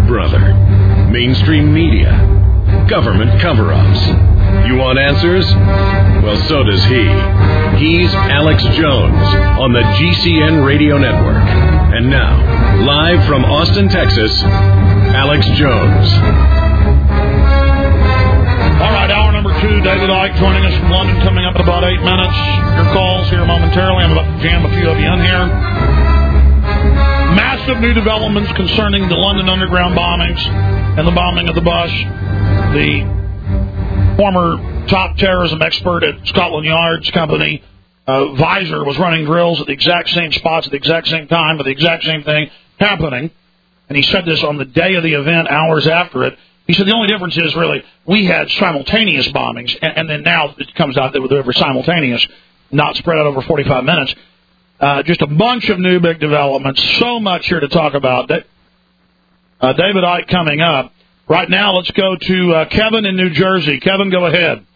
Big Brother, mainstream media, government cover-ups. You want answers? Well, so does he. He's Alex Jones on the GCN Radio Network. And now, live from Austin, Texas, Alex Jones. All right, hour number 2, David Icke joining us from London, coming up in about 8 minutes. Your calls here momentarily. I'm about to jam a few of you in here. Massive new developments concerning the London Underground bombings and the bombing of the bus. The former top terrorism expert at Scotland Yard's company, Visor, was running drills at the exact same spots at the exact same time with the exact same thing happening. And he said this on the day of the event, hours after it. He said the only difference is, really, we had simultaneous bombings, and then now it comes out that they were simultaneous, not spread out over 45 minutes. Just a bunch of new big developments, so much here to talk about. David Icke coming up. Right now, let's go to Kevin in New Jersey. Kevin, go ahead.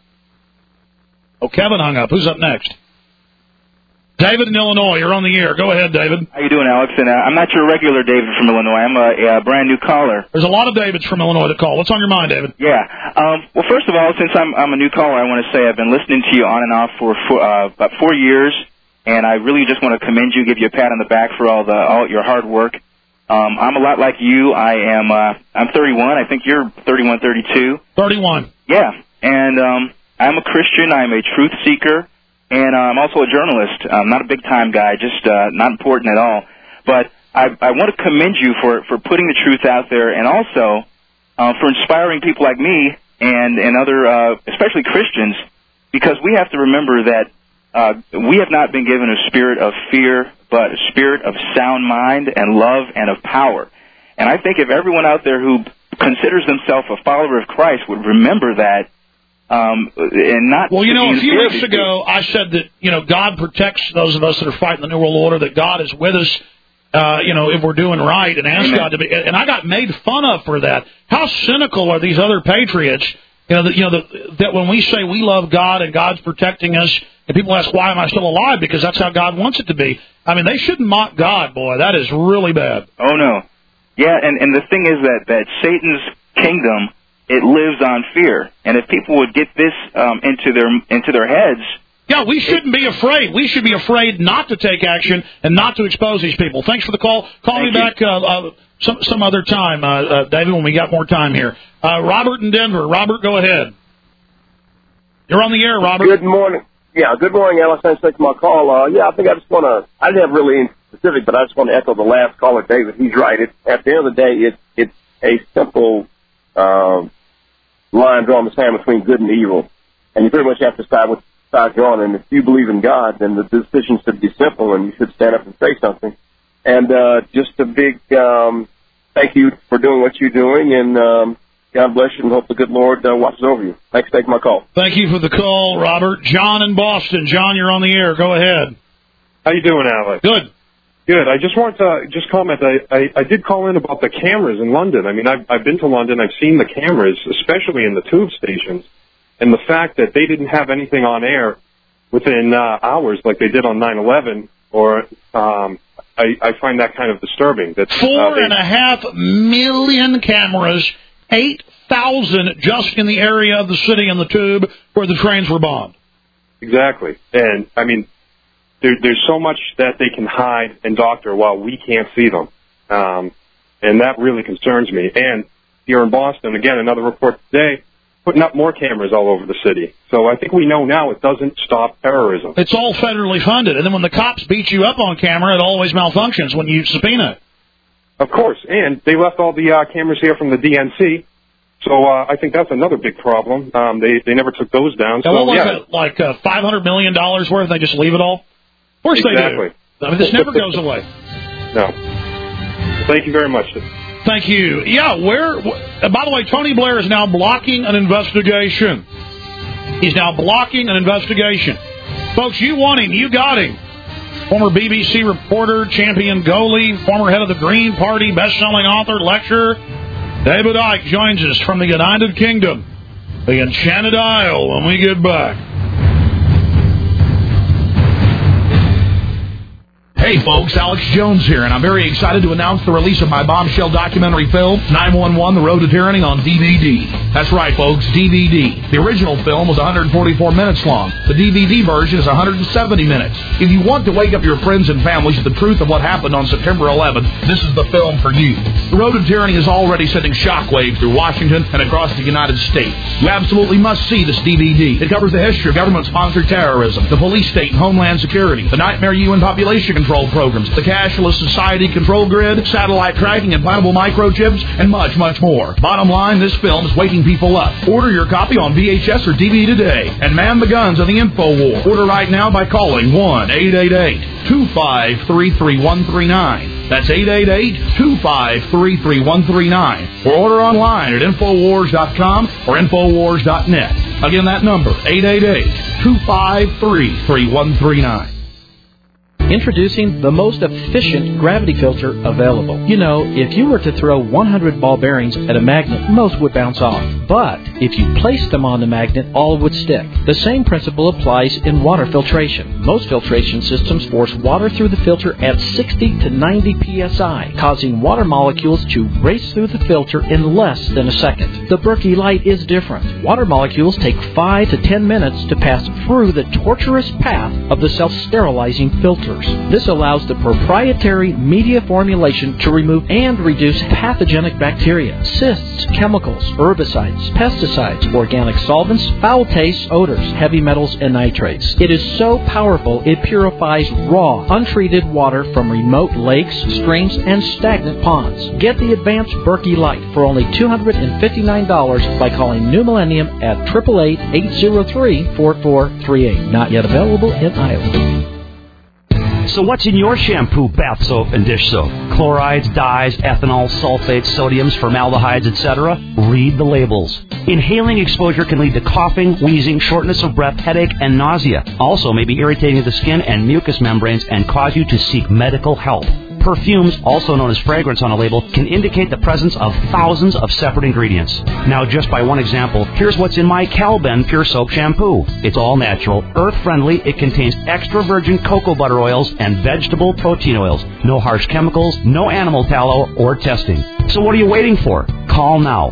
Oh, Kevin hung up. Who's up next? David in Illinois, you're on the air. Go ahead, David. How you doing, Alex? And I'm not your regular David from Illinois. I'm a brand new caller. There's a lot of Davids from Illinois that call. What's on your mind, David? Yeah. Well, first of all, since I'm a new caller, I want to say I've been listening to you on and off for about 4 years, and I really just want to commend you, give you a pat on the back for all your hard work. I'm a lot like you. I'm 31. I think you're 31, 32. 31. Yeah. And I'm a Christian. I'm a truth seeker. And I'm also a journalist. I'm not a big-time guy, just not important at all. But I want to commend you for putting the truth out there, and also for inspiring people like me and other, especially Christians, because we have to remember that we have not been given a spirit of fear, but a spirit of sound mind and love and of power. And I think if everyone out there who considers themselves a follower of Christ would remember that, and not. Well, a few weeks ago, I said that, God protects those of us that are fighting the New World Order, that God is with us, if we're doing right, and ask God to be. And I got made fun of for that. How cynical are these other patriots, that when we say we love God and God's protecting us, and people ask, why am I still alive? Because that's how God wants it to be. I mean, they shouldn't mock God, boy. That is really bad. Oh, no. Yeah, and the thing is that Satan's kingdom, it lives on fear, and if people would get this into their heads, yeah, we shouldn't be afraid. We should be afraid not to take action and not to expose these people. Thanks for the call. Call me back some other time, David, when we got more time here. Robert in Denver. Robert, go ahead. You're on the air, Robert. Good morning. Yeah, good morning, Alice. Thanks for taking my call. I think I just want to. I didn't have really anything specific, but I just want to echo the last caller, David. He's right. At the end of the day, it's a simple line drawn in the sand between good and evil, and you pretty much have to decide which side you're on. And if you believe in God, then the decision should be simple, and you should stand up and say something. And just a big thank you for doing what you're doing, and God bless you, and hope the good Lord watches over you. Thanks for taking my call. Thank you for the call, Robert. John in Boston. John, you're on the air. Go ahead. How you doing, Alex? Good. Good. I just wanted to comment. I did call in about the cameras in London. I mean, I've been to London. I've seen the cameras, especially in the tube stations, and the fact that they didn't have anything on air within hours like they did on 9/11, or I find that kind of disturbing. That 4.5 million cameras, 8,000 just in the area of the city and the tube where the trains were bombed. Exactly. And, I mean, there's so much that they can hide and doctor while we can't see them. And that really concerns me. And here in Boston, again, another report today, putting up more cameras all over the city. So I think we know now it doesn't stop terrorism. It's all federally funded. And then when the cops beat you up on camera, it always malfunctions when you subpoena it. Of course. And they left all the cameras here from the DNC. So I think that's another big problem. They never took those down. So, like $500 million worth, they just leave it all? Of course exactly. They do. I mean, this never goes away. No. Thank you very much. Thank you. Yeah, by the way, Tony Blair is now blocking an investigation. He's now blocking an investigation. Folks, you want him. You got him. Former BBC reporter, champion goalie, former head of the Green Party, best-selling author, lecturer, David Icke joins us from the United Kingdom, the Enchanted Isle, when we get back. Hey folks, Alex Jones here, and I'm very excited to announce the release of my bombshell documentary film, 911: The Road to Tyranny, on DVD. That's right folks, DVD. The original film was 144 minutes long. The DVD version is 170 minutes. If you want to wake up your friends and families to the truth of what happened on September 11th, this is the film for you. The Road to Tyranny is already sending shockwaves through Washington and across the United States. You absolutely must see this DVD. It covers the history of government-sponsored terrorism, the police state and homeland security, the nightmare UN population control programs, the cashless society control grid, satellite tracking, implantable microchips, and much, much more. Bottom line, this film is waking people up. Order your copy on VHS or DVD today and man the guns of the info war. Order right now by calling 1-888-253-3139. That's 888-253-3139. Or order online at Infowars.com or Infowars.net. Again, that number, 888-253-3139. Introducing the most efficient gravity filter available. You know, if you were to throw 100 ball bearings at a magnet, most would bounce off. But if you placed them on the magnet, all would stick. The same principle applies in water filtration. Most filtration systems force water through the filter at 60 to 90 psi, causing water molecules to race through the filter in less than a second. The Berkey Light is different. Water molecules take 5 to 10 minutes to pass through the tortuous path of the self-sterilizing filter. This allows the proprietary media formulation to remove and reduce pathogenic bacteria, cysts, chemicals, herbicides, pesticides, organic solvents, foul tastes, odors, heavy metals, and nitrates. It is so powerful it purifies raw, untreated water from remote lakes, streams, and stagnant ponds. Get the advanced Berkey Light for only $259 by calling New Millennium at 888-803-4438. Not yet available in Iowa. So what's in your shampoo, bath soap, and dish soap? Chlorides, dyes, ethanol, sulfates, sodiums, formaldehydes, etc.? Read the labels. Inhaling exposure can lead to coughing, wheezing, shortness of breath, headache, and nausea. Also may be irritating to the skin and mucous membranes and cause you to seek medical help. Perfumes, also known as fragrance on a label, can indicate the presence of thousands of separate ingredients. Now, just by one example, here's what's in my Calben Pure Soap Shampoo. It's all natural, earth-friendly, it contains extra virgin cocoa butter oils and vegetable protein oils. No harsh chemicals, no animal tallow, or testing. So what are you waiting for? Call now,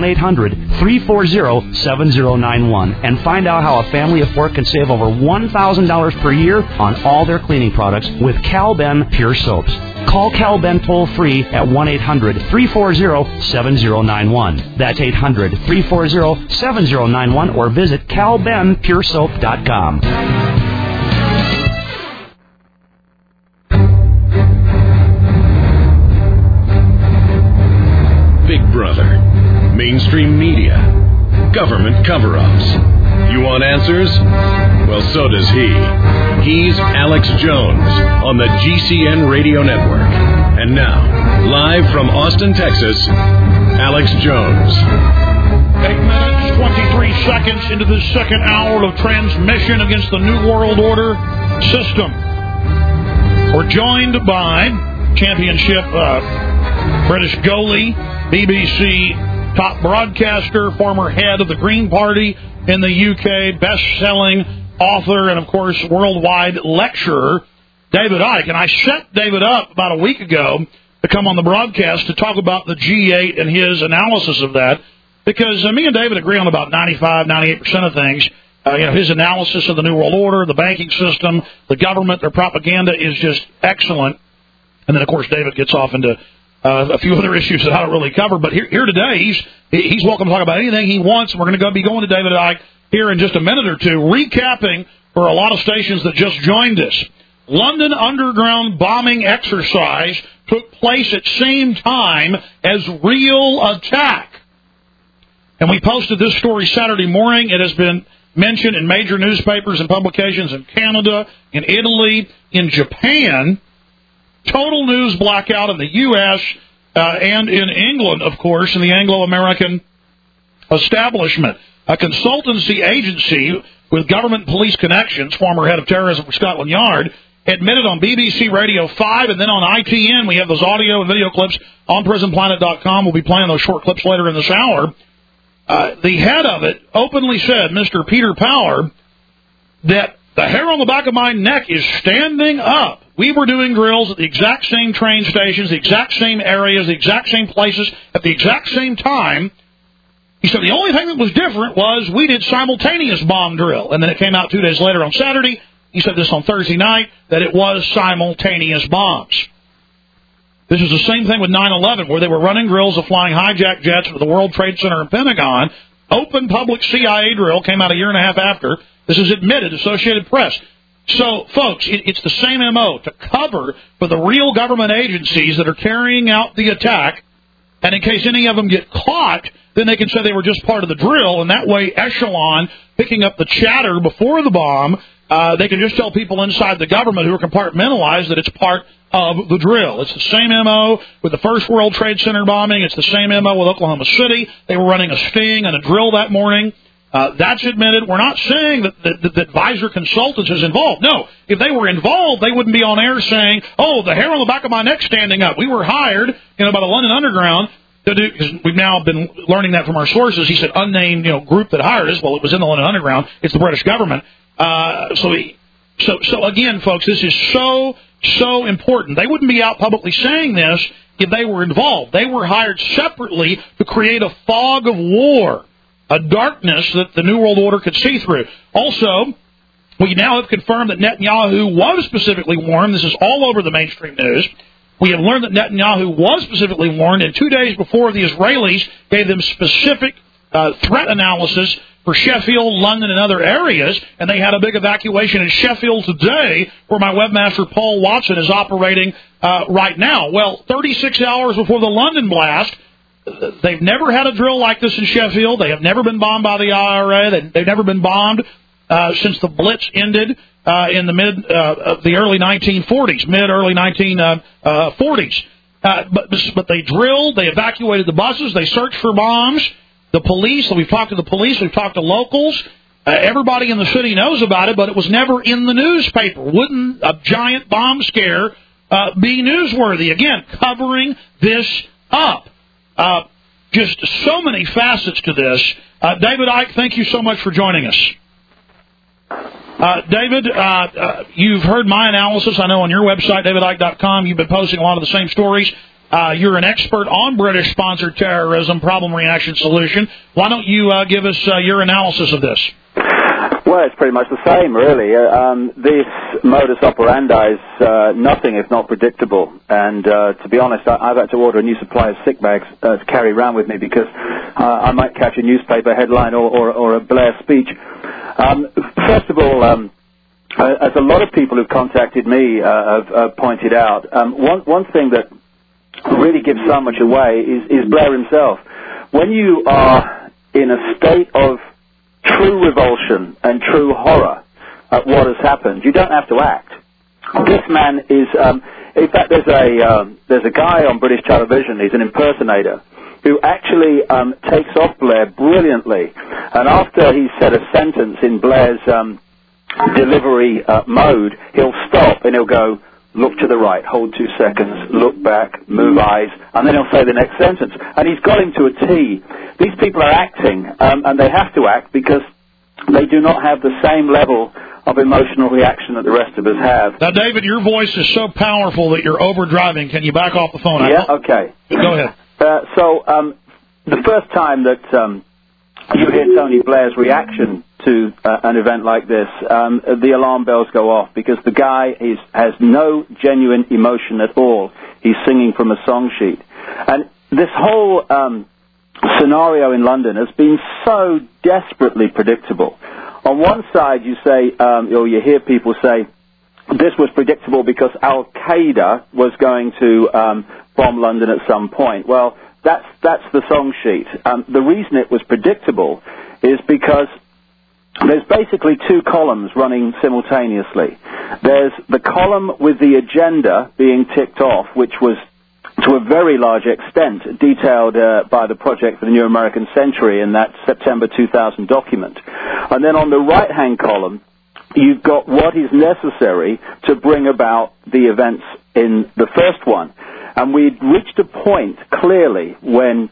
1-800-340-7091, and find out how a family of 4 can save over $1,000 per year on all their cleaning products with Calben Pure Soaps. Call Calben toll-free at 1-800-340-7091. That's 800-340-7091, or visit calbenpuresoap.com. Big Brother, mainstream media, government cover-ups. You want answers? Well, so does he. He's Alex Jones on the GCN Radio Network. And now, live from Austin, Texas, Alex Jones. 8 minutes, 23 seconds into the second hour of transmission against the New World Order system. We're joined by championship British goalie, BBC top broadcaster, former head of the Green Party in the UK, best-selling author, and, of course, worldwide lecturer, David Icke. And I set David up about a week ago to come on the broadcast to talk about the G8 and his analysis of that, because me and David agree on about 95, 98% of things. His analysis of the New World Order, the banking system, the government, their propaganda is just excellent. And then, of course, David gets off into a few other issues that I don't really cover. But here today, he's welcome to talk about anything he wants. We're going to be going to David Icke here in just a minute or two, recapping for a lot of stations that just joined us. London Underground bombing exercise took place at same time as real attack. And we posted this story Saturday morning. It has been mentioned in major newspapers and publications in Canada, in Italy, in Japan. Total news blackout in the U.S. And in England, of course, in the Anglo-American establishment. A consultancy agency with government police connections, former head of terrorism for Scotland Yard, admitted on BBC Radio 5 and then on ITN. We have those audio and video clips on PrisonPlanet.com. We'll be playing those short clips later in this hour. The head of it openly said, Mr. Peter Power, that the hair on the back of my neck is standing up we were doing drills at the exact same train stations, the exact same areas, the exact same places, at the exact same time. He said the only thing that was different was we did simultaneous bomb drill. And then it came out 2 days later on Saturday. He said this on Thursday night, that it was simultaneous bombs. This was the same thing with 9/11, where they were running drills of flying hijacked jets into the World Trade Center and Pentagon. Open public CIA drill came out a year and a half after. This is admitted, Associated Press. So, folks, it's the same MO, to cover for the real government agencies that are carrying out the attack. And in case any of them get caught, then they can say they were just part of the drill, and that way Echelon, picking up the chatter before the bomb, they can just tell people inside the government who are compartmentalized that it's part of the drill. It's the same MO with the first World Trade Center bombing. It's the same MO with Oklahoma City. They were running a sting and a drill that morning. That's admitted. We're not saying that Visor Consultants is involved. No, if they were involved, they wouldn't be on air saying, oh, the hair on the back of my neck standing up. We were hired, by the London Underground to do, because we've now been learning that from our sources. He said unnamed, group that hired us. Well, it was in the London Underground. It's the British government. So again, folks, this is so important. They wouldn't be out publicly saying this if they were involved. They were hired separately to create a fog of war, a darkness that the New World Order could see through. Also, we now have confirmed that Netanyahu was specifically warned. This is all over the mainstream news. We have learned that Netanyahu was specifically warned, and 2 days before the Israelis gave them specific threat analysis for Sheffield, London, and other areas, and they had a big evacuation in Sheffield today, where my webmaster Paul Watson is operating right now. Well, 36 hours before the London blast, they've never had a drill like this in Sheffield. They have never been bombed by the IRA. They've never been bombed since the Blitz ended in the early 1940s, mid-early 1940s. But they drilled, they evacuated the buses, they searched for bombs. The police, we've talked to the police, we've talked to locals. Everybody in the city knows about it, but it was never in the newspaper. Wouldn't a giant bomb scare be newsworthy? Again, covering this up. Just so many facets to this. David Icke, thank you so much for joining us. David, you've heard my analysis, I know, on your website, davidicke.com. You've been posting a lot of the same stories. You're an expert on British-sponsored terrorism, problem, reaction, solution. Why don't you give us your analysis of this? Well, it's pretty much the same, really. This modus operandi is nothing if not predictable. And to be honest, I've had to order a new supply of sick bags to carry around with me because I might catch a newspaper headline or a Blair speech. First of all, as a lot of people who've contacted me have pointed out, one thing that really gives so much away is Blair himself. When you are in a state of true revulsion and true horror at what has happened, you don't have to act. This man is, in fact, there's a guy on British television, he's an impersonator, who actually takes off Blair brilliantly. And after he's said a sentence in Blair's delivery mode, he'll stop and he'll go, look to the right, hold 2 seconds, look back, move eyes, and then he'll say the next sentence. And he's got him to a T. These people are acting, and they have to act because they do not have the same level of emotional reaction that the rest of us have. Now, David, your voice is so powerful that you're overdriving. Can you back off the phone? Yeah, okay. Go ahead. The first time that you hear Tony Blair's reaction to an event like this, the alarm bells go off because the guy has no genuine emotion at all. He's singing from a song sheet. And this whole scenario in London has been so desperately predictable. On one side, you say, or you hear people say, this was predictable because Al-Qaeda was going to bomb London at some point. Well, that's the song sheet. The reason it was predictable is because there's basically 2 columns running simultaneously. There's the column with the agenda being ticked off, which was to a very large extent detailed by the Project for the New American Century in that September 2000 document. And then on the right-hand column, you've got what is necessary to bring about the events in the first one. And we'd reached a point clearly when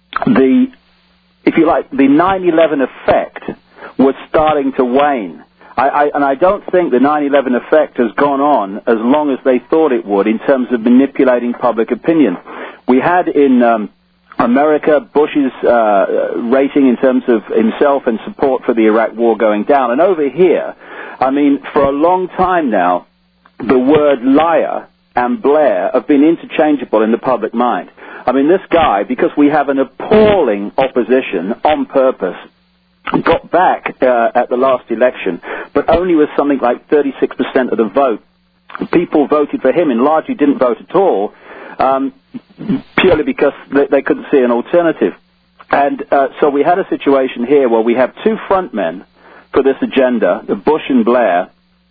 the 9/11 effect was starting to wane. And I don't think the 9/11 effect has gone on as long as they thought it would in terms of manipulating public opinion. We had in America Bush's rating in terms of himself and support for the Iraq war going down. And over here, I mean, for a long time now, the word liar and Blair have been interchangeable in the public mind. I mean, this guy, because we have an appalling opposition on purpose, got back at the last election, but only with something like 36% of the vote. People voted for him and largely didn't vote at all, purely because they couldn't see an alternative. And so we had a situation here where we have two front men for this agenda, Bush and Blair,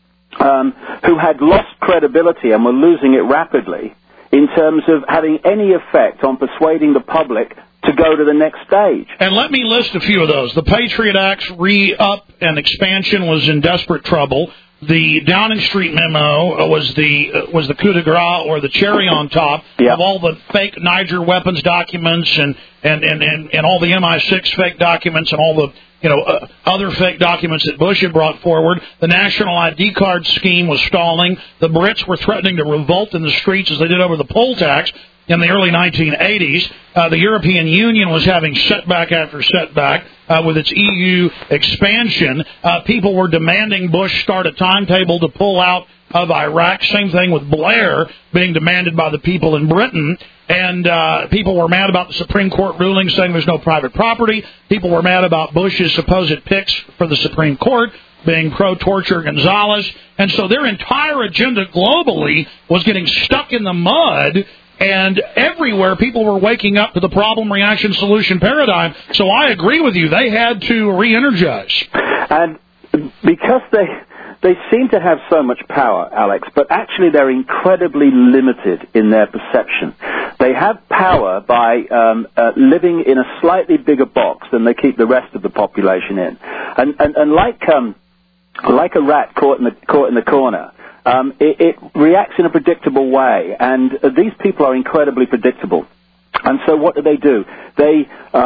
who had lost credibility and were losing it rapidly in terms of having any effect on persuading the public to go to the next stage. And let me list a few of those. The Patriot Act's re-up and expansion was in desperate trouble. The Downing Street memo was the coup de grace, or the cherry on top of all the fake Niger weapons documents and all the MI6 fake documents and all the other fake documents that Bush had brought forward. The national ID card scheme was stalling. The Brits were threatening to revolt in the streets as they did over the poll tax in the early 1980s. The European Union was having setback after setback with its EU expansion. People were demanding Bush start a timetable to pull out of Iraq. Same thing with Blair being demanded by the people in Britain. And people were mad about the Supreme Court ruling saying there's no private property. People were mad about Bush's supposed picks for the Supreme Court being pro-torture Gonzales. And so their entire agenda globally was getting stuck in the mud. And everywhere people were waking up to the problem, reaction, solution paradigm. So I agree with you. They had to re-energize. And because they seem to have so much power, Alex, but actually they're incredibly limited in their perception. They have power by living in a slightly bigger box than they keep the rest of the population in. And like a rat caught in the corner, it reacts in a predictable way, and these people are incredibly predictable. And so what do? They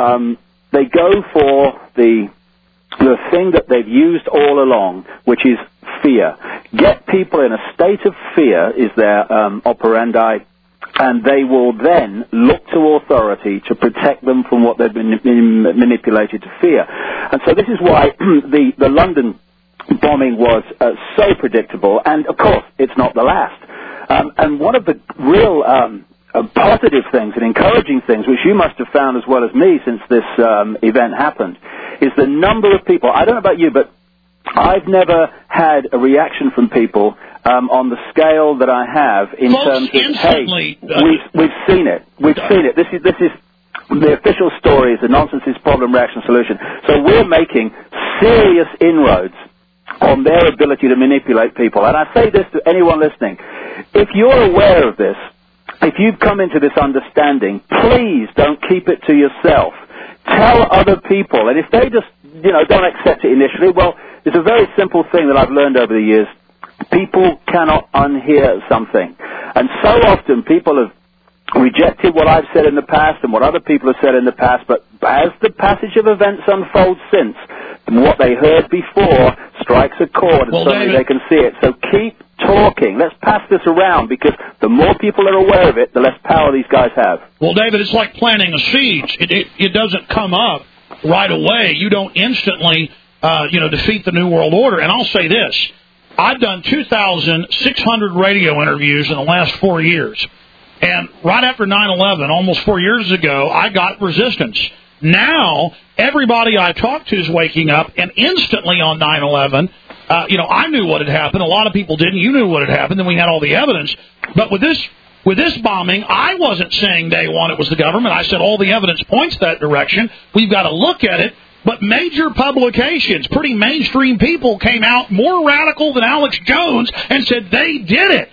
go for the thing that they've used all along, which is fear. Get people in a state of fear is their operandi, and they will then look to authority to protect them from what they've been manipulated to fear. And so this is why the London bombing was so predictable, and of course it's not the last. And one of the real positive things and encouraging things, which you must have found as well as me since this event happened, is the number of people. I don't know about you, but I've never had a reaction from people on the scale that I have in terms of, hey, we've seen it. We've seen it. This is the official story is the nonsense is problem, reaction, solution. So we're making serious inroads on their ability to manipulate people. And I say this to anyone listening. If you're aware of this, if you've come into this understanding, please don't keep it to yourself. Tell other people. And if they just, don't accept it initially, well, it's a very simple thing that I've learned over the years. People cannot unhear something. And so often people have rejected what I've said in the past and what other people have said in the past, but as the passage of events unfolds since, what they heard before strikes a chord, and suddenly David, they can see it. So keep talking. Let's pass this around, because the more people are aware of it, the less power these guys have. Well, David, it's like planting a seed. It doesn't come up right away. You don't instantly, defeat the New World Order. And I'll say this. I've done 2,600 radio interviews in the last 4 years. And right after 9/11, almost 4 years ago, I got resistance. Now, everybody I talk to is waking up, and instantly on 9/11, I knew what had happened. A lot of people didn't. You knew what had happened. Then we had all the evidence. But with this bombing, I wasn't saying day one it was the government. I said all the evidence points that direction. We've got to look at it. But major publications, pretty mainstream people, came out more radical than Alex Jones and said they did it.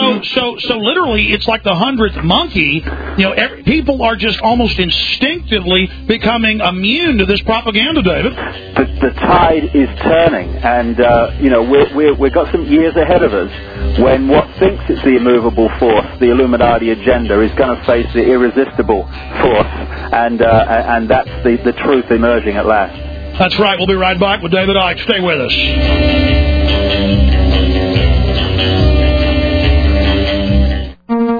So literally, it's like the 100th monkey. People are just almost instinctively becoming immune to this propaganda, David. The tide is turning, and we've got some years ahead of us when what thinks it's the immovable force, the Illuminati agenda, is going to face the irresistible force, and that's the truth emerging at last. That's right. We'll be right back with David Icke. Stay with us.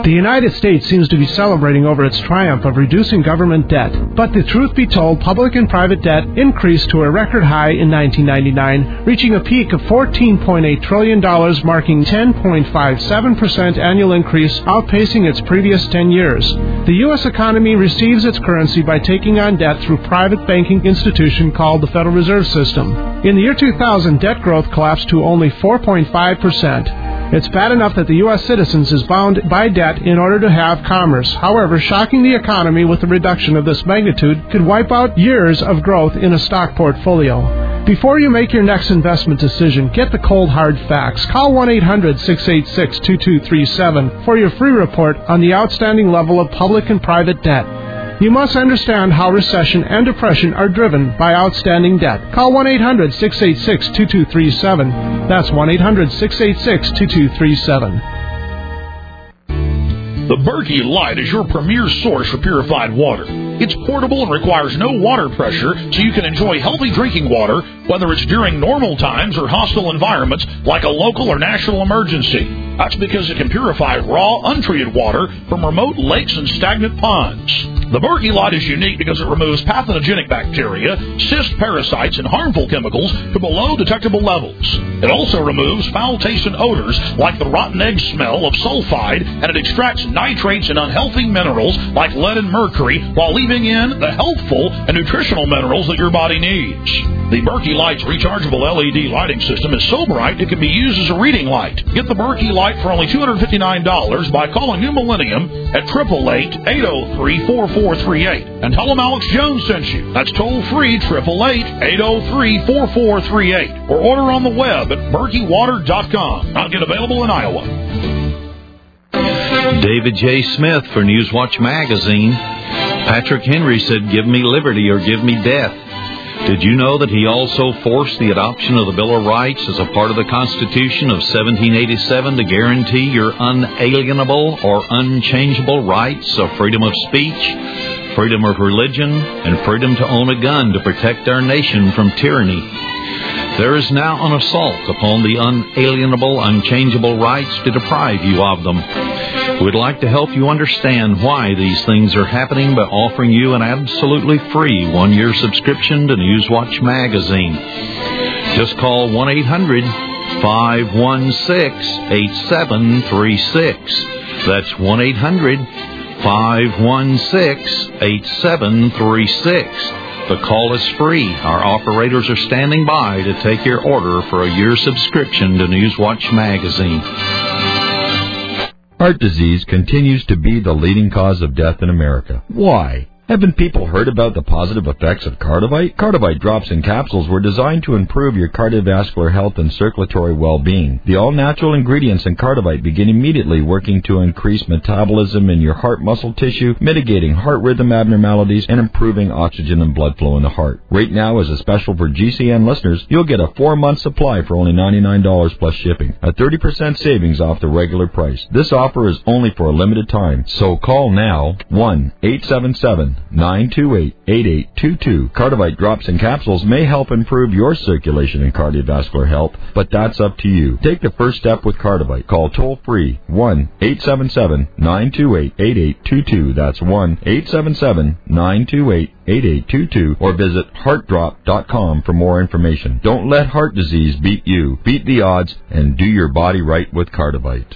The United States seems to be celebrating over its triumph of reducing government debt. But the truth be told, public and private debt increased to a record high in 1999, reaching a peak of $14.8 trillion, marking 10.57% annual increase, outpacing its previous 10 years. The U.S. economy receives its currency by taking on debt through private banking institution called the Federal Reserve System. In the year 2000, debt growth collapsed to only 4.5%. It's bad enough that the U.S. citizens is bound by debt in order to have commerce. However, shocking the economy with a reduction of this magnitude could wipe out years of growth in a stock portfolio. Before you make your next investment decision, get the cold hard facts. Call 1-800-686-2237 for your free report on the outstanding level of public and private debt. You must understand how recession and depression are driven by outstanding debt. Call 1-800-686-2237. That's 1-800-686-2237. The Berkey Light is your premier source for purified water. It's portable and requires no water pressure, so you can enjoy healthy drinking water, whether it's during normal times or hostile environments like a local or national emergency. That's because it can purify raw, untreated water from remote lakes and stagnant ponds. The Berkey Light is unique because it removes pathogenic bacteria, cyst parasites, and harmful chemicals to below detectable levels. It also removes foul-tasting odors like the rotten egg smell of sulfide, and it extracts nitrates and unhealthy minerals like lead and mercury while leaving in the healthful and nutritional minerals that your body needs. The Berkey Light's rechargeable LED lighting system is so bright it can be used as a reading light. Get the Berkey Light for only $259 by calling New Millennium at 888-803-4438 and tell them Alex Jones sent you. That's toll-free 888-803-4438 or order on the web at berkeywater.com. Not yet available in Iowa. David J. Smith for Newswatch Magazine. Patrick Henry said, "Give me liberty or give me death." Did you know that he also forced the adoption of the Bill of Rights as a part of the Constitution of 1787 to guarantee your unalienable or unchangeable rights of freedom of speech, freedom of religion, and freedom to own a gun to protect our nation from tyranny? There is now an assault upon the unalienable, unchangeable rights to deprive you of them. We'd like to help you understand why these things are happening by offering you an absolutely free one-year subscription to Newswatch Magazine. Just call 1-800-516-8736. That's 1-800-516-8736. The call is free. Our operators are standing by to take your order for a year subscription to Newswatch Magazine. Heart disease continues to be the leading cause of death in America. Why? Haven't people heard about the positive effects of Cardivite? Cardivite drops and capsules were designed to improve your cardiovascular health and circulatory well-being. The all-natural ingredients in Cardivite begin immediately working to increase metabolism in your heart muscle tissue, mitigating heart rhythm abnormalities, and improving oxygen and blood flow in the heart. Right now, as a special for GCN listeners, you'll get a 4-month supply for only $99 plus shipping, a 30% savings off the regular price. This offer is only for a limited time, so call now, 1-877-928-8822. Cardivite drops and capsules may help improve your circulation and cardiovascular health, but that's up to you. Take the first step with Cardivite. Call toll-free 1-877-928-8822. That's 1-877-928-8822. Or visit heartdrop.com for more information. Don't let heart disease beat you. Beat the odds and do your body right with Cardivite.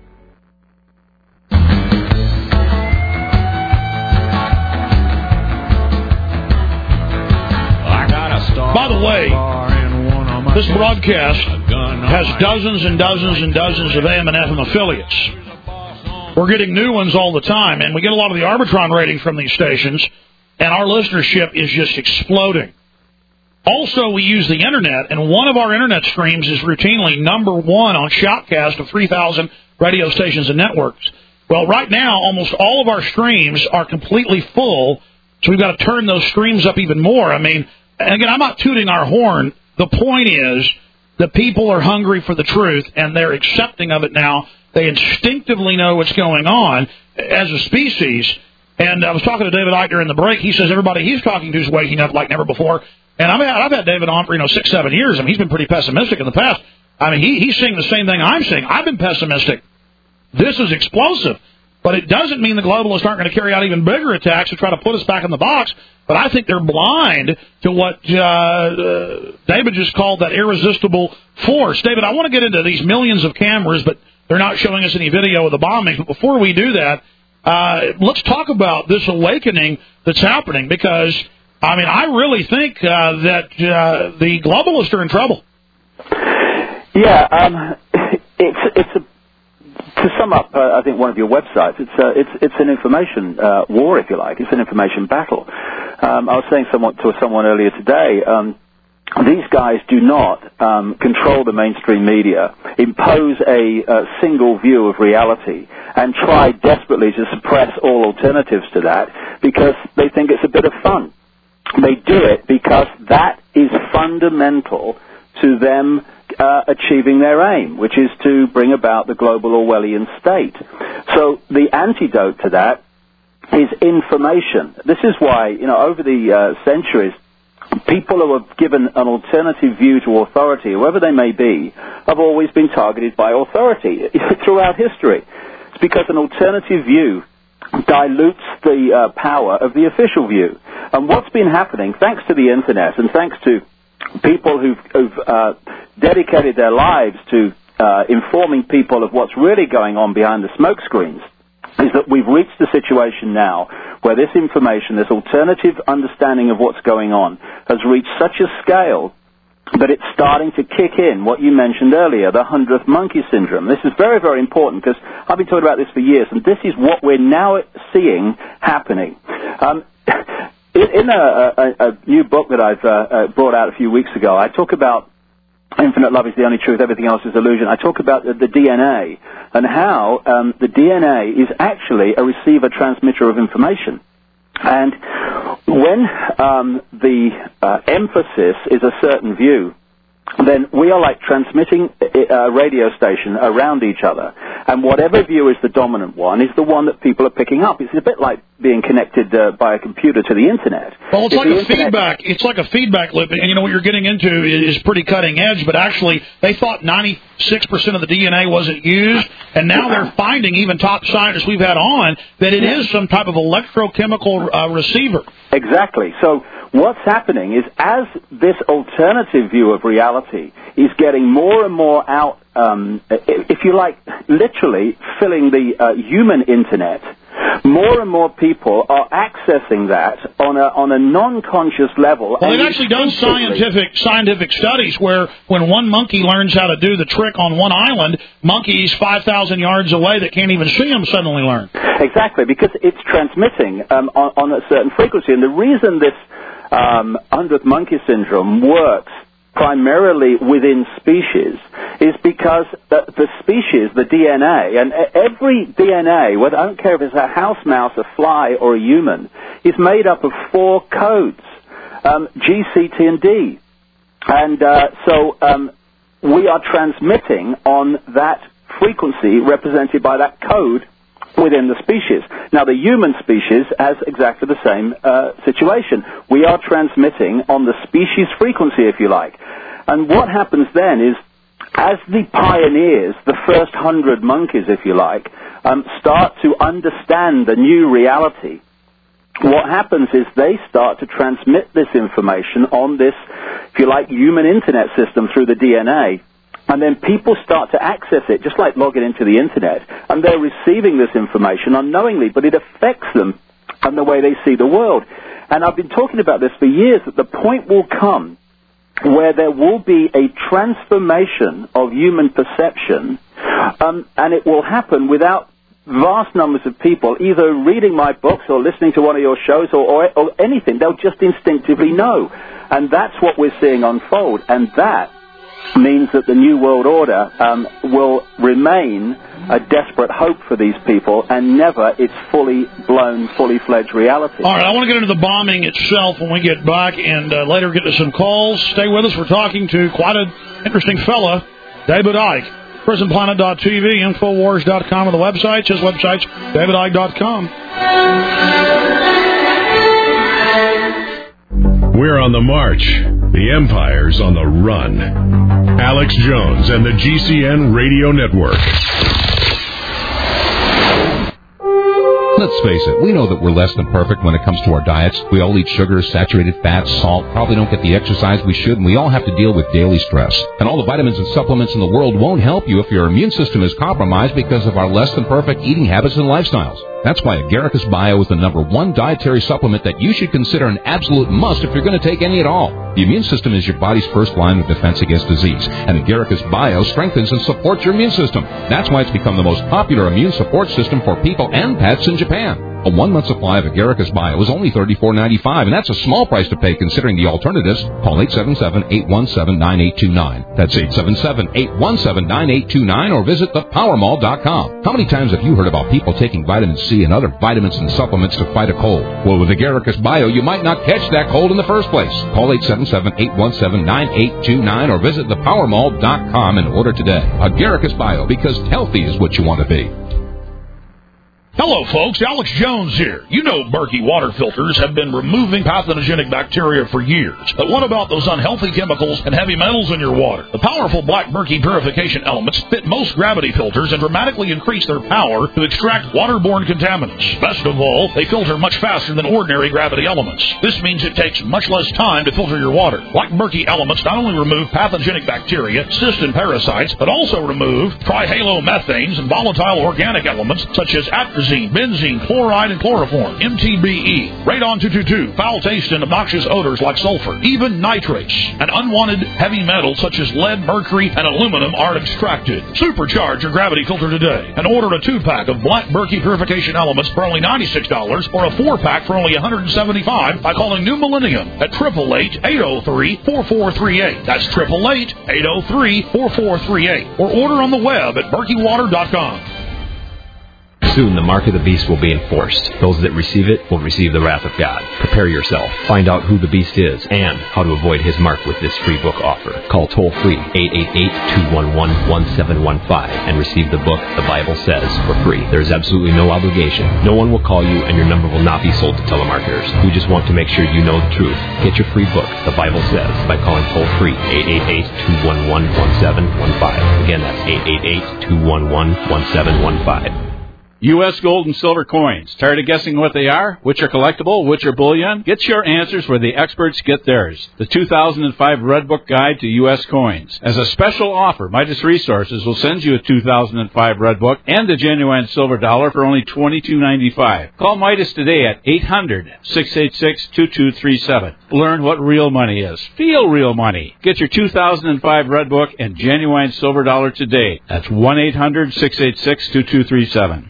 By the way, this broadcast has dozens and dozens and dozens of AM and FM affiliates. We're getting new ones all the time, and we get a lot of the Arbitron ratings from these stations, and our listenership is just exploding. Also, we use the Internet, and one of our Internet streams is routinely number one on Shoutcast of 3,000 radio stations and networks. Well, right now, almost all of our streams are completely full, so we've got to turn those streams up even more. I mean, and again, I'm not tooting our horn. The point is the people are hungry for the truth, and they're accepting of it now. They instinctively know what's going on as a species. And I was talking to David Icke during the break. He says everybody he's talking to is waking up like never before. And I've had David on for 6-7 years. I mean, he's been pretty pessimistic in the past. I mean, he's seeing the same thing I'm seeing. I've been pessimistic. This is explosive. But it doesn't mean the globalists aren't going to carry out even bigger attacks to try to put us back in the box. But I think they're blind to what David just called that irresistible force. David, I want to get into these millions of cameras, but they're not showing us any video of the bombings. But before we do that, let's talk about this awakening that's happening, because, I mean, I really think that the globalists are in trouble. Yeah, to sum up, I think one of your websites, it's an information war, if you like. It's an information battle. I was saying to someone earlier today, these guys do not control the mainstream media, impose a single view of reality, and try desperately to suppress all alternatives to that because they think it's a bit of fun. They do it because that is fundamental to them achieving their aim, which is to bring about the global Orwellian state. So the antidote to that is information. This is why, over the centuries, people who have given an alternative view to authority, whoever they may be, have always been targeted by authority throughout history. It's because an alternative view dilutes the power of the official view. And what's been happening, thanks to the internet and thanks to people who've dedicated their lives to informing people of what's really going on behind the smoke screens, is that we've reached a situation now where this information, this alternative understanding of what's going on, has reached such a scale that it's starting to kick in what you mentioned earlier, the 100th monkey syndrome. This is very, very important because I've been talking about this for years, and this is what we're now seeing happening. In a new book that I've brought out a few weeks ago, I talk about infinite love is the only truth, everything else is illusion. I talk about the DNA and how the DNA is actually a receiver-transmitter of information. And when the emphasis is a certain view, then we are like transmitting a radio station around each other. And whatever view is the dominant one is the one that people are picking up. It's a bit like being connected by a computer to the internet. Well, it's like a feedback. It's like a feedback loop. And what you're getting into is pretty cutting edge, but actually they thought 96% of the DNA wasn't used, and now they're finding, even top scientists we've had on, that it is some type of electrochemical receiver. Exactly. So what's happening is, as this alternative view of reality is getting more and more out, if you like, literally filling the human internet, more and more people are accessing that on a non-conscious level. Well, they've actually done scientific studies where when one monkey learns how to do the trick on one island, monkeys 5,000 yards away that can't even see him suddenly learn. Exactly, because it's transmitting on a certain frequency. And the reason this 100th monkey syndrome works primarily within species is because the species, the DNA, and every DNA, whether I don't care if it's a house mouse, a fly, or a human, is made up of 4 codes, G, C, T, and D. And so we are transmitting on that frequency represented by that code within the species. Now, the human species has exactly the same situation. We are transmitting on the species frequency, if you like. And what happens then is, as the pioneers, the first 100 monkeys, if you like, start to understand the new reality, what happens is they start to transmit this information on this, if you like, human internet system through the DNA. And then people start to access it, just like logging into the internet, and they're receiving this information unknowingly, but it affects them and the way they see the world. And I've been talking about this for years, that the point will come where there will be a transformation of human perception, and it will happen without vast numbers of people either reading my books or listening to one of your shows or anything. They'll just instinctively know. And that's what we're seeing unfold. And that means that the New World Order will remain a desperate hope for these people and never its fully blown, fully fledged reality. All right, I want to get into the bombing itself when we get back, and later get to some calls. Stay with us. We're talking to quite an interesting fella, David Icke. PrisonPlanet.tv, Infowars.com are the websites. His website's DavidIcke.com. We're on the march. The Empire's on the run. Alex Jones and the GCN Radio Network. Let's face it, we know that we're less than perfect when it comes to our diets. We all eat sugar, saturated fats, salt, probably don't get the exercise we should, and we all have to deal with daily stress. And all the vitamins and supplements in the world won't help you if your immune system is compromised because of our less than perfect eating habits and lifestyles. That's why Agaricus Bio is the #1 dietary supplement that you should consider an absolute must if you're going to take any at all. The immune system is your body's first line of defense against disease, and Agaricus Bio strengthens and supports your immune system. That's why it's become the most popular immune support system for people and pets in Japan. A 1-month supply of Agaricus Bio is only $34.95, and that's a small price to pay considering the alternatives. Call 877-817-9829. That's 877-817-9829, or visit thepowermall.com. How many times have you heard about people taking vitamin C and other vitamins and supplements to fight a cold? Well, with Agaricus Bio, you might not catch that cold in the first place. Call 877-817-9829, or visit thepowermall.com and order today. Agaricus Bio, because healthy is what you want to be. Hello, folks. Alex Jones here. You know Berkey water filters have been removing pathogenic bacteria for years. But what about those unhealthy chemicals and heavy metals in your water? The powerful Black Berkey purification elements fit most gravity filters and dramatically increase their power to extract waterborne contaminants. Best of all, they filter much faster than ordinary gravity elements. This means it takes much less time to filter your water. Black Berkey elements not only remove pathogenic bacteria, cysts, and parasites, but also remove trihalomethanes and volatile organic elements such as atrazine, benzene, chloride, and chloroform, MTBE, radon 222, foul taste and obnoxious odors like sulfur, even nitrates, and unwanted heavy metals such as lead, mercury, and aluminum are extracted. Supercharge your gravity filter today and order a 2-pack of Black Berkey purification elements for only $96 or a 4-pack for only $175 by calling New Millennium at 888-803-4438. That's 888-803-4438. Or order on the web at berkeywater.com. Soon the mark of the beast will be enforced. Those that receive it will receive the wrath of God. Prepare yourself. Find out who the beast is and how to avoid his mark with this free book offer. Call toll-free 888-211-1715 and receive the book The Bible Says for free. There is absolutely no obligation. No one will call you and your number will not be sold to telemarketers. We just want to make sure you know the truth. Get your free book, The Bible Says, by calling toll-free 888-211-1715. Again, that's 888-211-1715. U.S. gold and silver coins. Tired of guessing what they are? Which are collectible? Which are bullion? Get your answers where the experts get theirs. The 2005 Red Book Guide to U.S. Coins. As a special offer, Midas Resources will send you a 2005 Red Book and a genuine silver dollar for only $22.95. Call Midas today at 800-686-2237. Learn what real money is. Feel real money. Get your 2005 Red Book and genuine silver dollar today. That's 1-800-686-2237.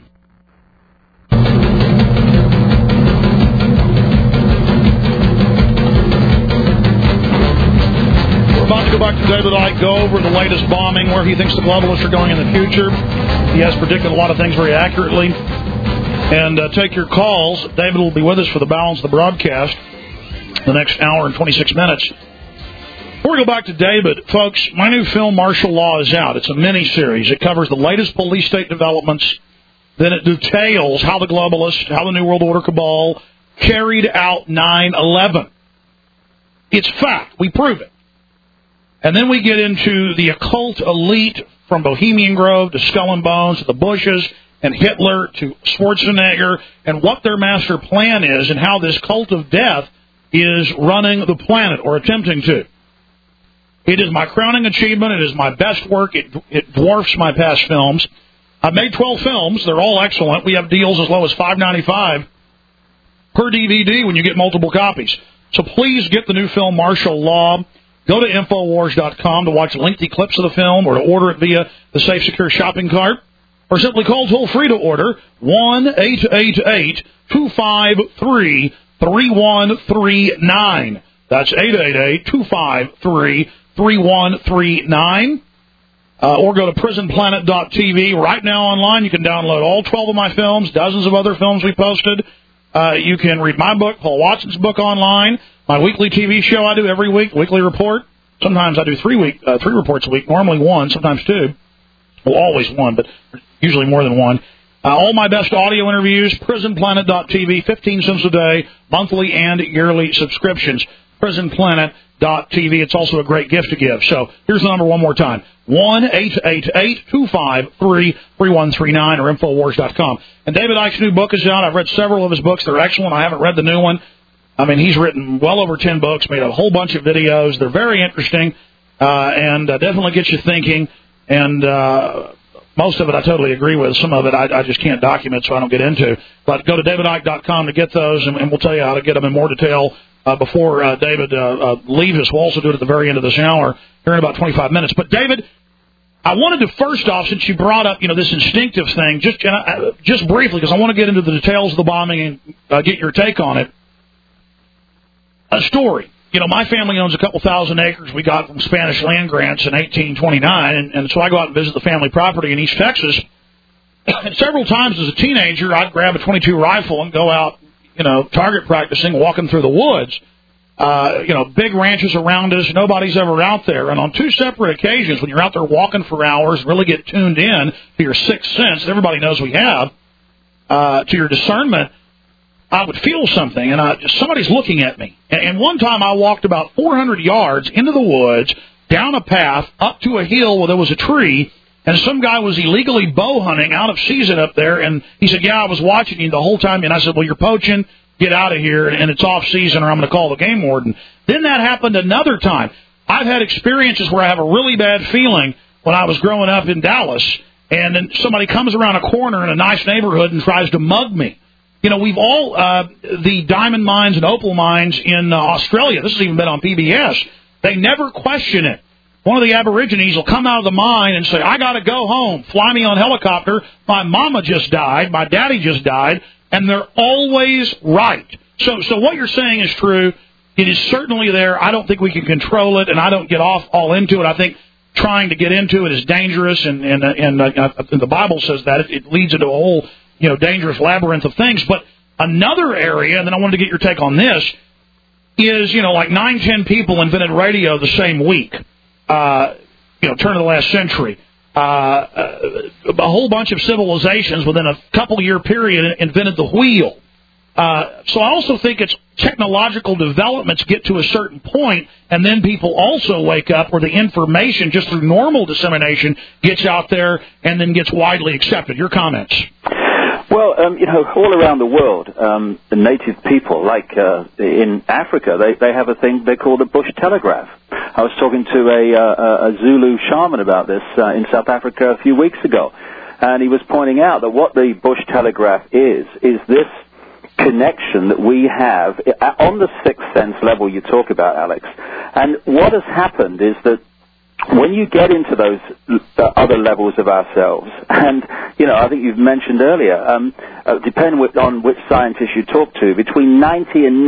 Go back to David Icke, go over the latest bombing, where he thinks the globalists are going in the future. He has predicted a lot of things very accurately. And take your calls. David will be with us for the balance of the broadcast, the next hour and 26 minutes. Before we go back to David, folks, my new film, Martial Law, is out. It's a mini-series. It covers the latest police-state developments. Then it details how the globalists, how the New World Order cabal carried out 9/11. It's fact. We prove it. And then we get into the occult elite from Bohemian Grove to Skull and Bones to the Bushes and Hitler to Schwarzenegger and what their master plan is and how this cult of death is running the planet or attempting to. It is my crowning achievement. It is my best work. It dwarfs my past films. I've made 12 films. They're all excellent. We have deals as low as $5.95 per DVD when you get multiple copies. So please get the new film, Martial Law. Go to Infowars.com to watch lengthy clips of the film or to order it via the Safe Secure shopping cart. Or simply call toll-free to order 1-888-253-3139. That's 888-253-3139. Or go to prisonplanet.tv. Right now online, you can download all 12 of my films, dozens of other films we posted. You can read my book, Paul Watson's book online, my weekly TV show I do every week, weekly report. Sometimes I do three reports a week, normally one, sometimes two. Well, always one, but usually more than one. All my best audio interviews, prisonplanet.tv, 15 cents a day, monthly and yearly subscriptions. prisonplanet.tv. It's also a great gift to give. So here's the number one more time. 1-888-253-3139 or Infowars.com. And David Icke's new book is out. I've read several of his books. They're excellent. I haven't read the new one. I mean, he's written well over 10 books, made a whole bunch of videos. They're very interesting and definitely get you thinking. And most of it I totally agree with. Some of it I just can't document, so I don't get into. But go to DavidIcke.com to get those, and we'll tell you how to get them in more detail before David leaves us. We'll also do it at the very end of this hour, here in about 25 minutes. But, David, I wanted to first off, since you brought up, this instinctive thing, just briefly, because I want to get into the details of the bombing and get your take on it. A story. My family owns a couple thousand acres we got from Spanish land grants in 1829, and so I go out and visit the family property in East Texas. And several times as a teenager, I'd grab a .22 rifle and go out, target practicing, walking through the woods. Big ranches around us, nobody's ever out there. And on two separate occasions, when you're out there walking for hours and really get tuned in to your sixth sense, that everybody knows we have, to your discernment, I would feel something, and somebody's looking at me. And one time I walked about 400 yards into the woods, down a path, up to a hill where there was a tree, and some guy was illegally bow hunting out of season up there, and he said, yeah, I was watching you the whole time. And I said, well, you're poaching, get out of here, and it's off season or I'm going to call the game warden. Then that happened another time. I've had experiences where I have a really bad feeling when I was growing up in Dallas, and then somebody comes around a corner in a nice neighborhood and tries to mug me. We've all, the diamond mines and opal mines in Australia, this has even been on PBS, they never question it. One of the Aborigines will come out of the mine and say, I got to go home, fly me on helicopter, my mama just died, my daddy just died, and they're always right. So what you're saying is true. It is certainly there. I don't think we can control it, and I don't get all into it. I think trying to get into it is dangerous, and the Bible says that. It leads into a whole dangerous labyrinth of things. But another area, and then I wanted to get your take on this, is, like 9-10 people invented radio the same week, turn of the last century. A whole bunch of civilizations within a couple-year period invented the wheel. So I also think it's technological developments get to a certain point, and then people also wake up where the information, just through normal dissemination, gets out there and then gets widely accepted. Your comments? Well, all around the world, the native people, like in Africa, they have a thing they call the bush telegraph. I was talking to a Zulu shaman about this in South Africa a few weeks ago, and he was pointing out that what the bush telegraph is this connection that we have on the sixth sense level you talk about, Alex. And what has happened is that when you get into those other levels of ourselves, and, I think you've mentioned earlier, depending on which scientist you talk to, between 90 and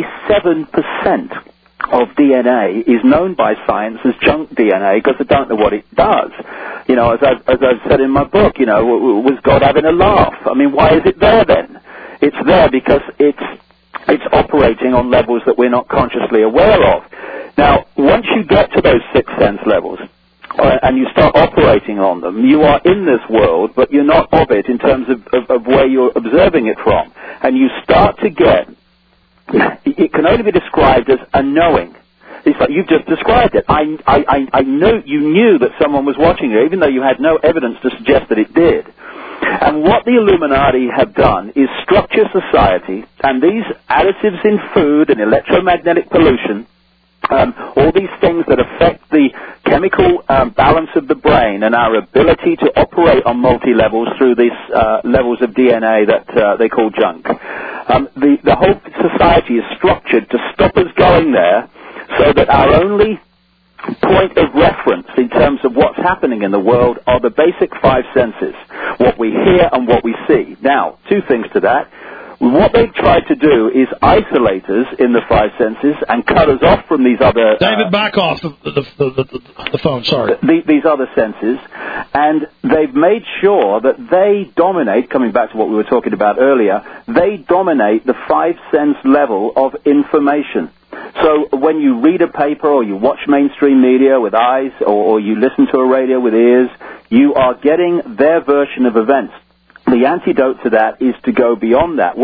97% of DNA is known by science as junk DNA because they don't know what it does. As I've said in my book, was God having a laugh? I mean, why is it there then? It's there because it's operating on levels that we're not consciously aware of. Now, once you get to those sixth sense levels, and you start operating on them, you are in this world, but you're not of it in terms of where you're observing it from. And you start to get, it can only be described as a knowing. It's like you've just described it. I know you knew that someone was watching you, even though you had no evidence to suggest that it did. And what the Illuminati have done is structure society, and these additives in food and electromagnetic pollution, all these things that affect the chemical balance of the brain and our ability to operate on multi-levels through these levels of DNA that they call junk. The whole society is structured to stop us going there so that our only point of reference in terms of what's happening in the world are the basic five senses, what we hear and what we see. Now, two things to that. What they've tried to do is isolate us in the five senses and cut us off from these other... David, back off the phone, sorry. These other senses, and they've made sure that they dominate, coming back to what we were talking about earlier, they dominate the five sense level of information. So when you read a paper or you watch mainstream media with eyes or you listen to a radio with ears, you are getting their version of events. The antidote to that is to go beyond that, where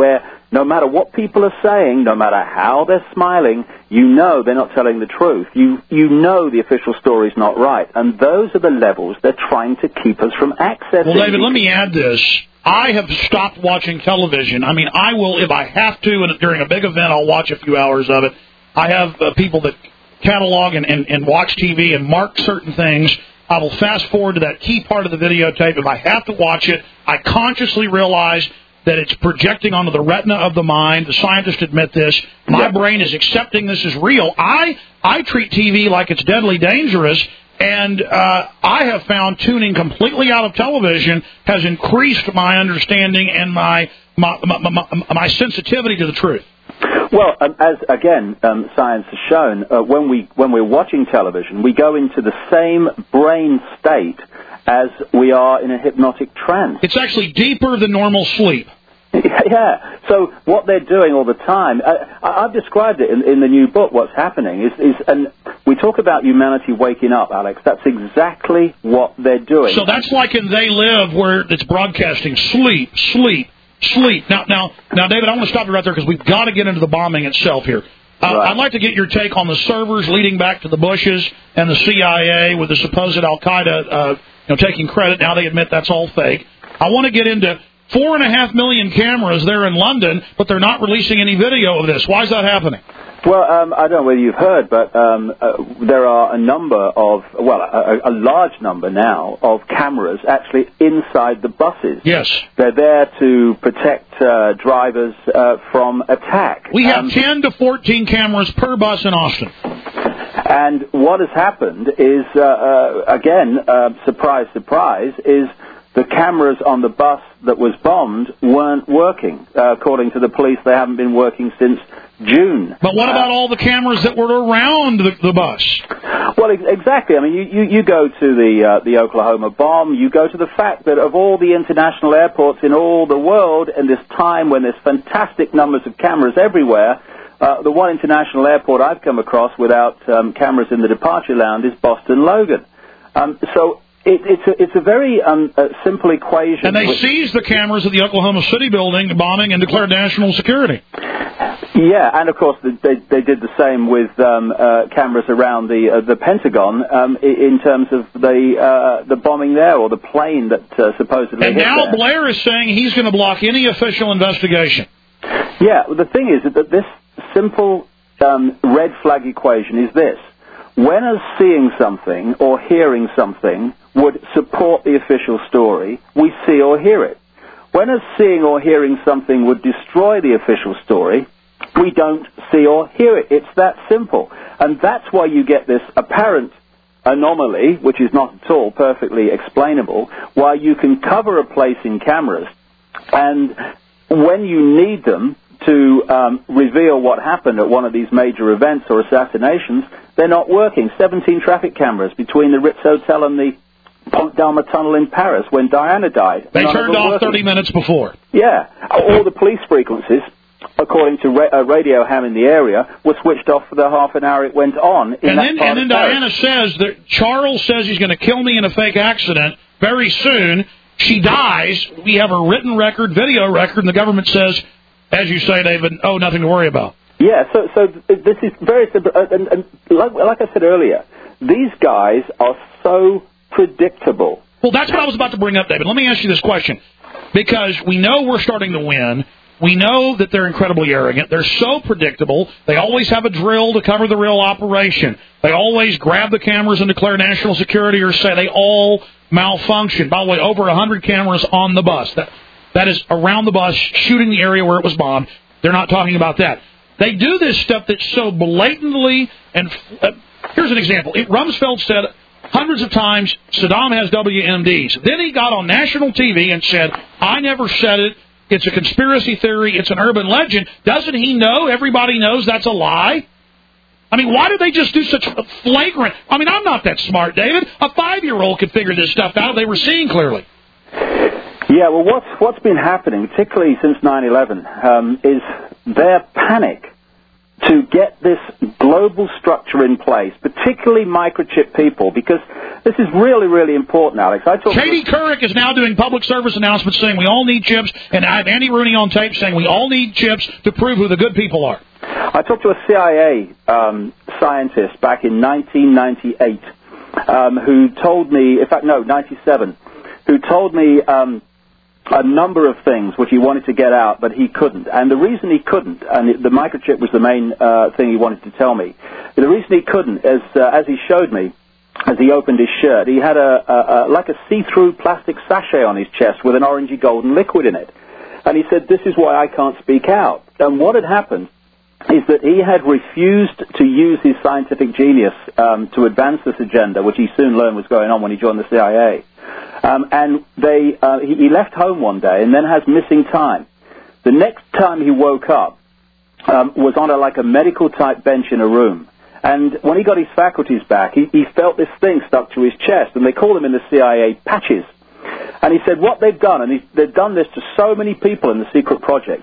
no matter what people are saying, no matter how they're smiling, you know they're not telling the truth. You know the official story's not right. And those are the levels they're trying to keep us from accessing. Well, David, let me add this. I have stopped watching television. I mean, I will, if I have to, and during a big event, I'll watch a few hours of it. I have people that catalog and watch TV and mark certain things. I will fast forward to that key part of the videotape. If I have to watch it, I consciously realize that it's projecting onto the retina of the mind. The scientists admit this. My brain is accepting this as real. I treat TV like it's deadly dangerous, and I have found tuning completely out of television has increased my understanding and my sensitivity to the truth. Well, as again, science has shown, when we're watching television, we go into the same brain state as we are in a hypnotic trance. It's actually deeper than normal sleep. Yeah. So what they're doing all the time, I've described it in the new book. What's happening is, and we talk about humanity waking up, Alex. That's exactly what they're doing. So that's like in They Live, where it's broadcasting sleep, sleep, sleep. Now, David, I want to stop you right there because we've got to get into the bombing itself here. Right. I'd like to get your take on the servers leading back to the Bushes and the CIA with the supposed Al-Qaeda taking credit. Now they admit that's all fake. I want to get into 4.5 million cameras there in London, but they're not releasing any video of this. Why is that happening? Well, I don't know whether you've heard, but there are a large number now of cameras actually inside the buses. Yes. They're there to protect drivers from attack. We have 10 to 14 cameras per bus in Austin. And what has happened is, surprise, surprise, is the cameras on the bus that was bombed weren't working. According to the police, they haven't been working since June. But what about all the cameras that were around the bus? Well, exactly. I mean, you go to the Oklahoma bomb, you go to the fact that of all the international airports in all the world, in this time when there's fantastic numbers of cameras everywhere, the one international airport I've come across without cameras in the departure lounge is Boston Logan. So it's a very simple equation. And they seized the cameras at the Oklahoma City building bombing and declared national security. Yeah, and of course they did the same with cameras around the Pentagon in terms of the bombing there, or the plane that supposedly and hit now there. Blair is saying he's going to block any official investigation. Yeah, the thing is that this simple red flag equation is this. When us seeing something or hearing something would support the official story, we see or hear it. When us seeing or hearing something would destroy the official story, we don't see or hear it. It's that simple. And that's why you get this apparent anomaly, which is not at all perfectly explainable, why you can cover a place in cameras, and when you need them to reveal what happened at one of these major events or assassinations, they're not working. 17 traffic cameras between the Ritz Hotel and the Pont d'Arma tunnel in Paris when Diana died. They turned off 30 minutes before. Yeah. All the police frequencies, according to a radio ham in the area, were switched off for the half an hour it went on. And then Diana says that Charles says he's going to kill me in a fake accident very soon. She dies. We have a written record, video record, and the government says, as you say, David, nothing to worry about. Yeah, so this is very simple. And like I said earlier, these guys are so predictable. Well, that's what I was about to bring up, David. Let me ask you this question. Because we know we're starting to win. We know that they're incredibly arrogant. They're so predictable. They always have a drill to cover the real operation. They always grab the cameras and declare national security or say they all malfunction. By the way, over 100 cameras on the bus. That is around the bus, shooting the area where it was bombed. They're not talking about that. They do this stuff that's so blatantly, and here's an example. Rumsfeld said hundreds of times, Saddam has WMDs. Then he got on national TV and said, I never said it. It's a conspiracy theory. It's an urban legend. Doesn't he know? Everybody knows that's a lie. I mean, why do they just do such flagrant? I mean, I'm not that smart, David. A 5-year-old could figure this stuff out. They were seeing clearly. Yeah, well, what's been happening, particularly since 9/11, is their panic to get this global structure in place, particularly microchip people, because this is really, really important, Alex. Katie Couric is now doing public service announcements saying we all need chips, and I have Andy Rooney on tape saying we all need chips to prove who the good people are. I talked to a CIA scientist back in 1998 who told me, 97, who told me a number of things which he wanted to get out, but he couldn't. And the reason he couldn't, and the microchip was the main thing he wanted to tell me, the reason he couldn't is, as he showed me, as he opened his shirt, he had like a see-through plastic sachet on his chest with an orangey golden liquid in it. And he said, this is why I can't speak out. And what had happened is that he had refused to use his scientific genius to advance this agenda, which he soon learned was going on when he joined the CIA. And he left home one day and then has missing time. The next time he woke up was on a medical-type bench in a room. And when he got his faculties back, he felt this thing stuck to his chest, and they call them in the CIA patches. And he said what they've done, and they've done this to so many people in the secret projects,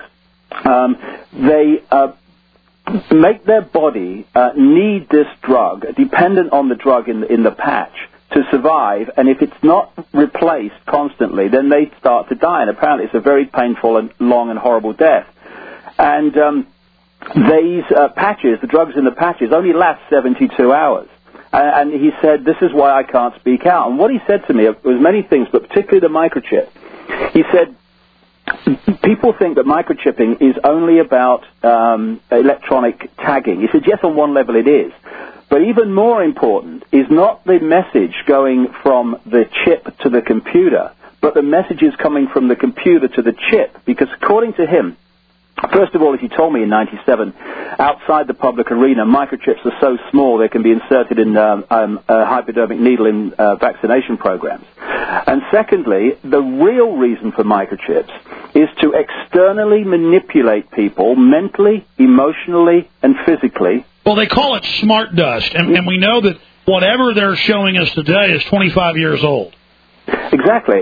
they make their body need this drug, dependent on the drug in the patch, to survive, and if it's not replaced constantly, then they start to die, and apparently it's a very painful and long and horrible death. And these patches, the drugs in the patches, only last 72 hours. And he said, this is why I can't speak out. And what he said to me was many things, but particularly the microchip. He said, people think that microchipping is only about electronic tagging. He said, yes, on one level it is. But even more important is not the message going from the chip to the computer, but the message is coming from the computer to the chip. Because according to him, first of all, as he told me in 97, outside the public arena, microchips are so small they can be inserted in a hypodermic needle in vaccination programs. And secondly, the real reason for microchips is to externally manipulate people mentally, emotionally, and physically. Well, they call it smart dust, and we know that whatever they're showing us today is 25 years old. Exactly,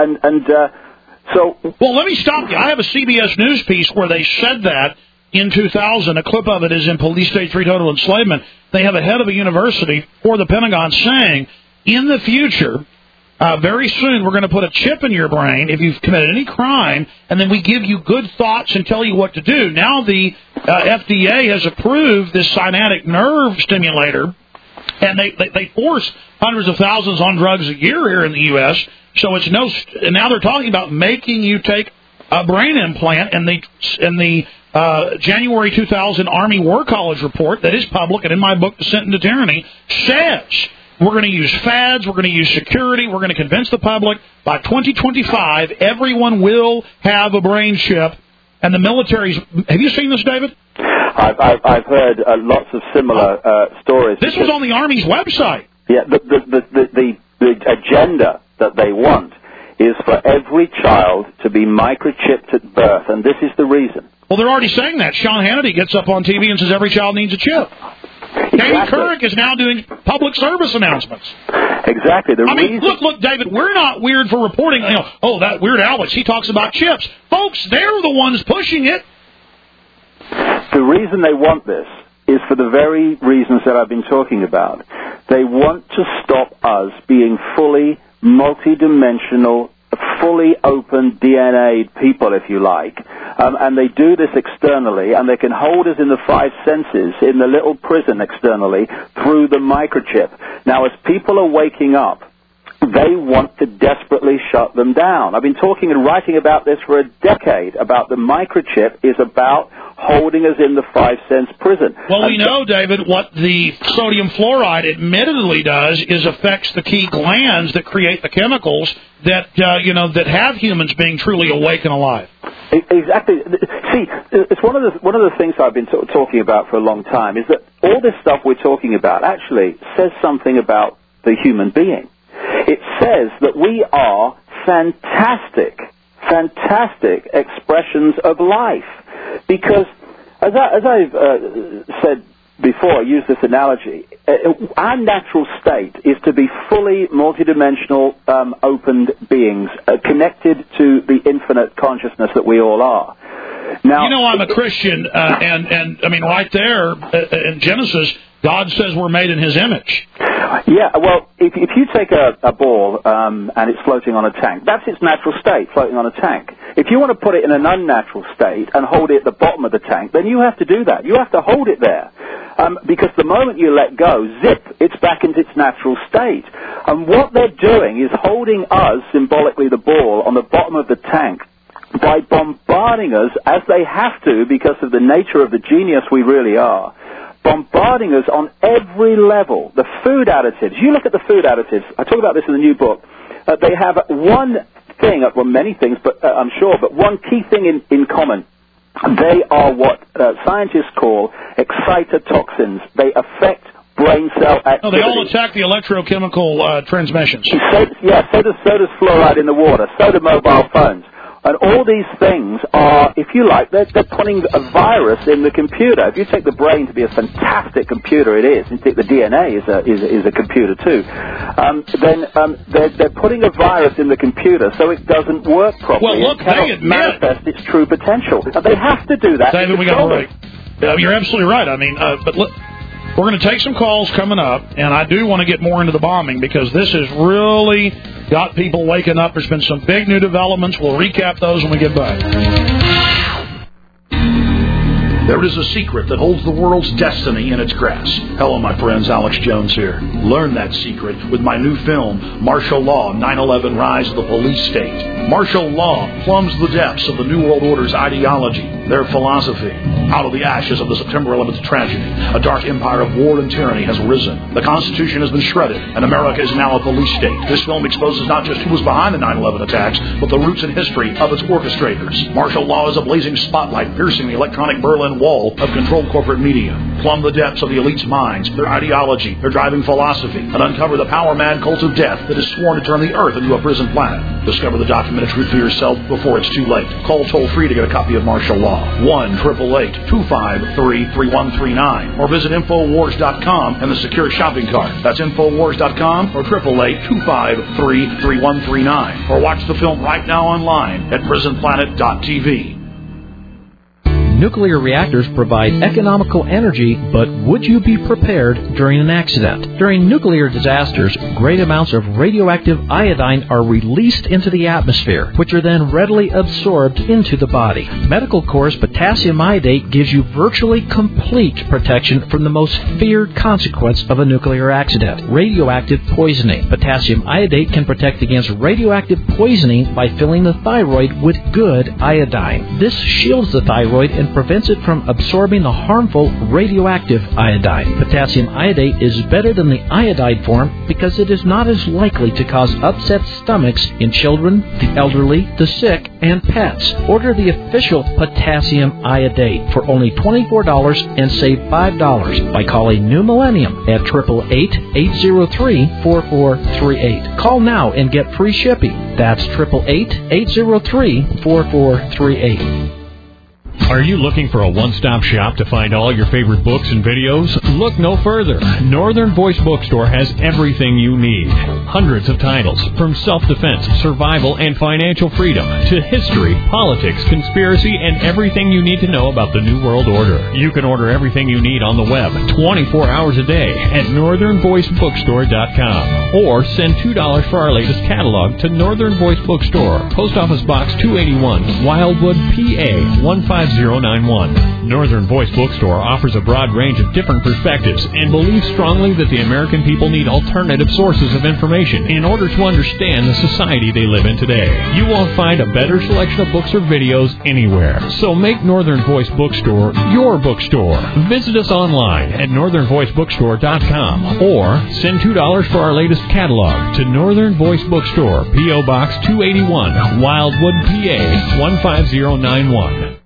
So, well, let me stop you. I have a CBS News piece where they said that in 2000. A clip of it is in Police State 3 Total Enslavement. They have a head of a university for the Pentagon saying, in the future, very soon we're going to put a chip in your brain if you've committed any crime, and then we give you good thoughts and tell you what to do. Now the FDA has approved this synaptic nerve stimulator, and they force hundreds of thousands on drugs a year here in the U.S., so it's and now they're talking about making you take a brain implant, and the January 2000 Army War College report that is public and in my book, Descent into Tyranny, says we're going to use fads, we're going to use security, we're going to convince the public by 2025 everyone will have a brain chip, and the military's. Have you seen this, David? I've heard lots of similar stories. This was on the Army's website. Yeah, the agenda that they want is for every child to be microchipped at birth, and this is the reason. Well, they're already saying that. Sean Hannity gets up on TV and says every child needs a chip. Exactly. Katie Couric is now doing public service announcements. Exactly. Look, David, we're not weird for reporting, that weird Alex, he talks about chips. Folks, they're the ones pushing it. The reason they want this is for the very reasons that I've been talking about. They want to stop us being fully multidimensional, fully open DNA people, if you like. And they do this externally, and they can hold us in the five senses, in the little prison externally, through the microchip. Now, as people are waking up, they want to desperately shut them down. I've been talking and writing about this for a decade, about the microchip is about holding us in the five-sense prison. Well, we know, David, what the sodium fluoride admittedly does is affects the key glands that create the chemicals that, that have humans being truly awake and alive. Exactly. See, it's one of the things I've been talking about for a long time, is that all this stuff we're talking about actually says something about the human being. It says that we are fantastic expressions of life. Because, as I've said before, I use this analogy, our natural state is to be fully multidimensional, opened beings, connected to the infinite consciousness that we all are. Now, you know, I'm a Christian, and I mean, right there in Genesis, God says we're made in His image. Yeah, well, if you take a ball and it's floating on a tank, that's its natural state, floating on a tank. If you want to put it in an unnatural state and hold it at the bottom of the tank, then you have to do that. You have to hold it there. Because the moment you let go, zip, it's back into its natural state. And what they're doing is holding us, symbolically the ball, on the bottom of the tank by bombarding us, as they have to because of the nature of the genius we really are, bombarding us on every level. The food additives. You look at the food additives. I talk about this in the new book. They have one thing, well, many things, but I'm sure, but one key thing in common. They are what scientists call excitotoxins. They affect brain cell activity. Oh, they all attack the electrochemical transmissions. So does fluoride in the water. So do mobile phones. And all these things are, if you like, they're putting a virus in the computer. If you take the brain to be a fantastic computer, it is. You take the DNA is a computer too. They're putting a virus in the computer so it doesn't work properly. Well, look, they admit manifest its true potential. And they have to do that. David, we got to break. You're absolutely right. I mean, but look, we're going to take some calls coming up, and I do want to get more into the bombing because this has really got people waking up. There's been some big new developments. We'll recap those when we get back. There is a secret that holds the world's destiny in its grasp. Hello, my friends. Alex Jones here. Learn that secret with my new film, Martial Law, 9/11 Rise of the Police State. Martial law plumbs the depths of the New World Order's ideology, their philosophy. Out of the ashes of the September 11th tragedy, a dark empire of war and tyranny has risen. The Constitution has been shredded, and America is now a police state. This film exposes not just who was behind the 9/11 attacks, but the roots and history of its orchestrators. Martial law is a blazing spotlight piercing the electronic Berlin Wall of controlled corporate media. Plumb the depths of the elite's minds, their ideology, their driving philosophy, and uncover the power-mad cult of death that is sworn to turn the earth into a prison planet. Discover the documented truth for yourself before it's too late. Call toll-free to get a copy of Martial Law. 1-888-253-3139. Or visit Infowars.com and the secure shopping cart. That's Infowars.com or 888-253-3139. Or watch the film right now online at prisonplanet.tv. Nuclear reactors provide economical energy, but would you be prepared during an accident? During nuclear disasters, great amounts of radioactive iodine are released into the atmosphere, which are then readily absorbed into the body. Medical Corps' potassium iodate gives you virtually complete protection from the most feared consequence of a nuclear accident, radioactive poisoning. Potassium iodate can protect against radioactive poisoning by filling the thyroid with good iodine. This shields the thyroid and prevents it from absorbing the harmful radioactive iodine. Potassium iodate is better than the iodide form because it is not as likely to cause upset stomachs in children, the elderly, the sick, and pets. Order the official potassium iodate for only $24 and save $5 by calling New Millennium at 888-803-4438. Call now and get free shipping. That's 888-803-4438. Are you looking for a one-stop shop to find all your favorite books and videos? Look no further. Northern Voice Bookstore has everything you need. Hundreds of titles, from self-defense, survival, and financial freedom, to history, politics, conspiracy, and everything you need to know about the New World Order. You can order everything you need on the web 24 hours a day at northernvoicebookstore.com. Or send $2 for our latest catalog to Northern Voice Bookstore, Post Office Box 281, Wildwood, PA 15091. Northern Voice Bookstore offers a broad range of different perspectives and believes strongly that the American people need alternative sources of information in order to understand the society they live in today. You won't find a better selection of books or videos anywhere. So make Northern Voice Bookstore your bookstore. Visit us online at northernvoicebookstore.com or send $2 for our latest catalog to Northern Voice Bookstore, P.O. Box 281, Wildwood, PA 15091.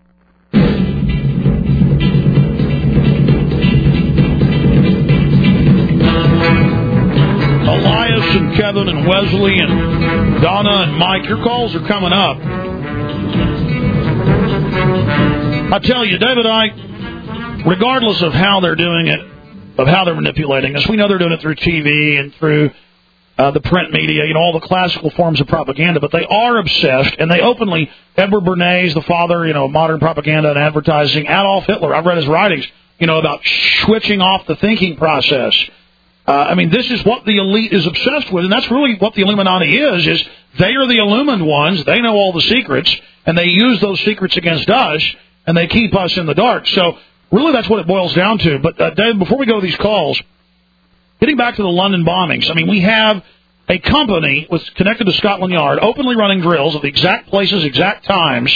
Elias and Kevin and Wesley and Donna and Mike, your calls are coming up. I tell you, David, regardless of how they're doing it, of how they're manipulating us, we know they're doing it through TV and through the print media, all the classical forms of propaganda, but they are obsessed, and they openly, Edward Bernays, the father, of modern propaganda and advertising, Adolf Hitler, I've read his writings, about switching off the thinking process. This is what the elite is obsessed with, and that's really what the Illuminati is they are the illumined ones, they know all the secrets, and they use those secrets against us, and they keep us in the dark. So, really, that's what it boils down to. But, Dave, before we go to these calls, getting back to the London bombings, we have a company connected to Scotland Yard openly running drills of the exact places, exact times,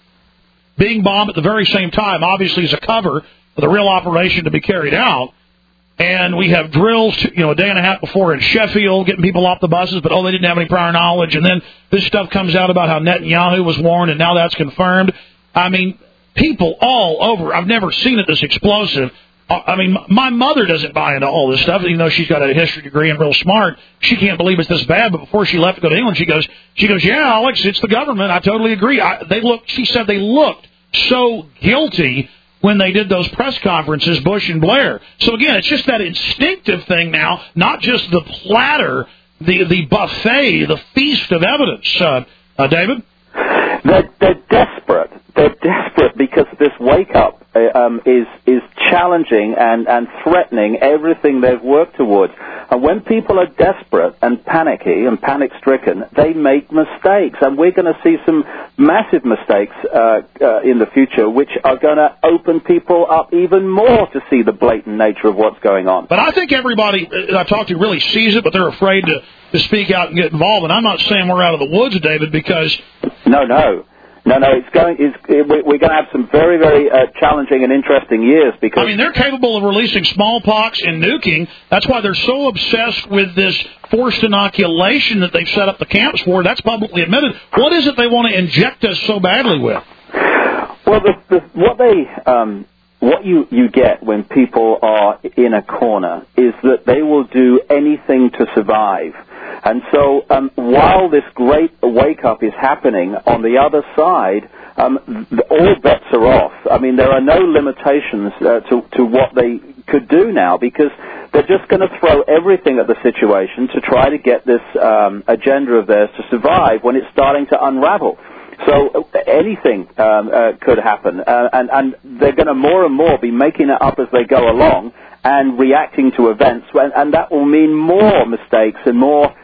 being bombed at the very same time, obviously as a cover for the real operation to be carried out. And we have drills, a day and a half before in Sheffield, getting people off the buses, but, they didn't have any prior knowledge. And then this stuff comes out about how Netanyahu was warned, and now that's confirmed. People all over, I've never seen it this explosive. My mother doesn't buy into all this stuff, even though she's got a history degree and real smart. She can't believe it's this bad. But before she left to go to England, she goes, yeah, Alex, it's the government. I totally agree. She said they looked so guilty when they did those press conferences, Bush and Blair. So again, it's just that instinctive thing now, not just the platter, the buffet, the feast of evidence. David? They're desperate. They're desperate because this wake-up is challenging and threatening everything they've worked towards. And when people are desperate and panicky and panic-stricken, they make mistakes. And we're going to see some massive mistakes in the future, which are going to open people up even more to see the blatant nature of what's going on. But I think everybody I talk to really sees it, but they're afraid to speak out and get involved. And I'm not saying we're out of the woods, David, because... No. We're going to have some very, very challenging and interesting years because... they're capable of releasing smallpox and nuking. That's why they're so obsessed with this forced inoculation that they've set up the camps for. That's publicly admitted. What is it they want to inject us so badly with? Well, what you get when people are in a corner is that they will do anything to survive. And so while this great wake-up is happening, on the other side, all bets are off. There are no limitations to what they could do now because they're just going to throw everything at the situation to try to get this agenda of theirs to survive when it's starting to unravel. So anything could happen, and they're going to more and more be making it up as they go along and reacting to events, and that will mean more mistakes and more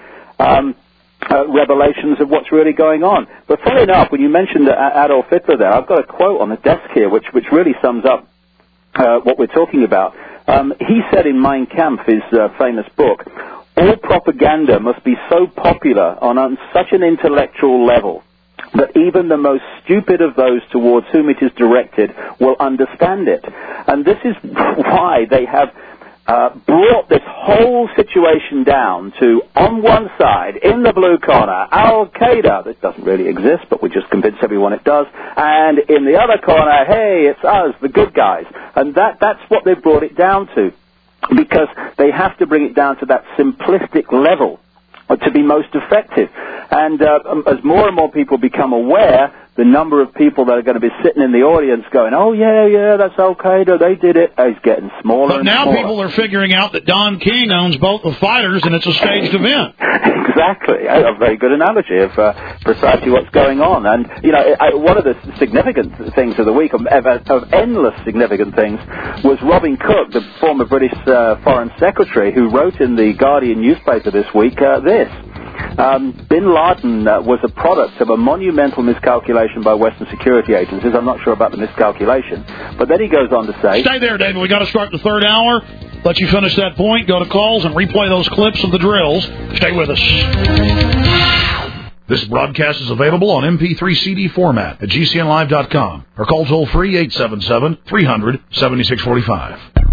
revelations of what's really going on. But funny enough, when you mentioned Adolf Hitler there, I've got a quote on the desk here which really sums up what we're talking about. He said in Mein Kampf, his famous book, all propaganda must be so popular on such an intellectual level that even the most stupid of those towards whom it is directed will understand it. And this is why they have brought this whole situation down to, on one side, in the blue corner, Al-Qaeda, that doesn't really exist, but we just convince everyone it does, and in the other corner, hey, it's us, the good guys. And that's what they've brought it down to, because they have to bring it down to that simplistic level to be most effective. And as more and more people become aware, the number of people that are going to be sitting in the audience going, oh, yeah, that's Al-Qaeda, they did it, is getting smaller and smaller. But now people are figuring out that Don King owns both the fighters and it's a staged event. Exactly. A very good analogy of precisely what's going on. And, one of the significant things of the week, of endless significant things, was Robin Cook, the former British Foreign Secretary, who wrote in the Guardian newspaper this week this. Bin Laden was a product of a monumental miscalculation by Western security agencies. I'm not sure about the miscalculation. But then he goes on to say... Stay there, David. We've got to start the third hour. Let you finish that point. Go to calls and replay those clips of the drills. Stay with us. This broadcast is available on MP3 CD format at GCNlive.com or call toll-free 877-300-7645.